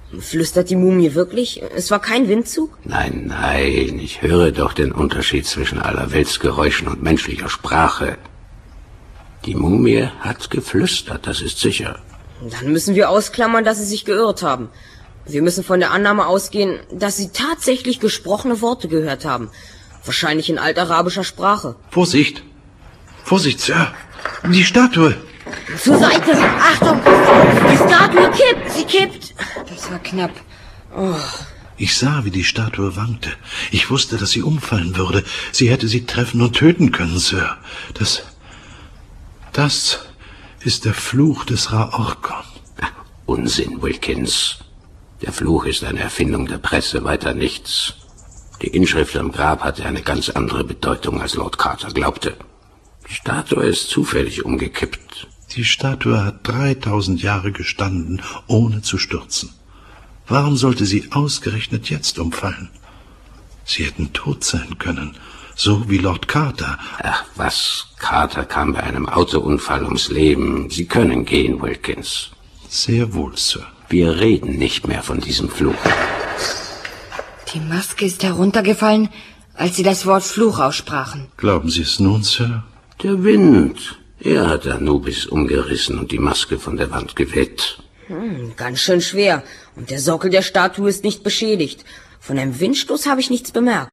Flüstert die Mumie wirklich? Es war kein Windzug? Nein, nein, ich höre doch den Unterschied zwischen Allerweltsgeräuschen und menschlicher Sprache. Die Mumie hat geflüstert, das ist sicher. Dann müssen wir ausklammern, dass Sie sich geirrt haben. Wir müssen von der Annahme ausgehen, dass Sie tatsächlich gesprochene Worte gehört haben. Wahrscheinlich in altarabischer Sprache. Vorsicht! Vorsicht, Sir! Die Statue! Zur Seite! Achtung! Die Statue kippt! Sie kippt! Das war knapp. Oh. Ich sah, wie die Statue wankte. Ich wusste, dass sie umfallen würde. Sie hätte sie treffen und töten können, Sir. Das ist der Fluch des Ra-Orkon. Unsinn, Wilkins. Der Fluch ist eine Erfindung der Presse, weiter nichts. Die Inschrift am Grab hatte eine ganz andere Bedeutung, als Lord Carter glaubte. Die Statue ist zufällig umgekippt. Die Statue hat 3000 Jahre gestanden, ohne zu stürzen. Warum sollte sie ausgerechnet jetzt umfallen? Sie hätten tot sein können, so wie Lord Carter. Ach was, Carter kam bei einem Autounfall ums Leben. Sie können gehen, Wilkins. Sehr wohl, Sir. Wir reden nicht mehr von diesem Fluch. Die Maske ist heruntergefallen, als Sie das Wort Fluch aussprachen. Glauben Sie es nun, Sir? Der Wind. Er hat Anubis umgerissen und die Maske von der Wand geweht. Ganz schön schwer. Und der Sockel der Statue ist nicht beschädigt. Von einem Windstoß habe ich nichts bemerkt.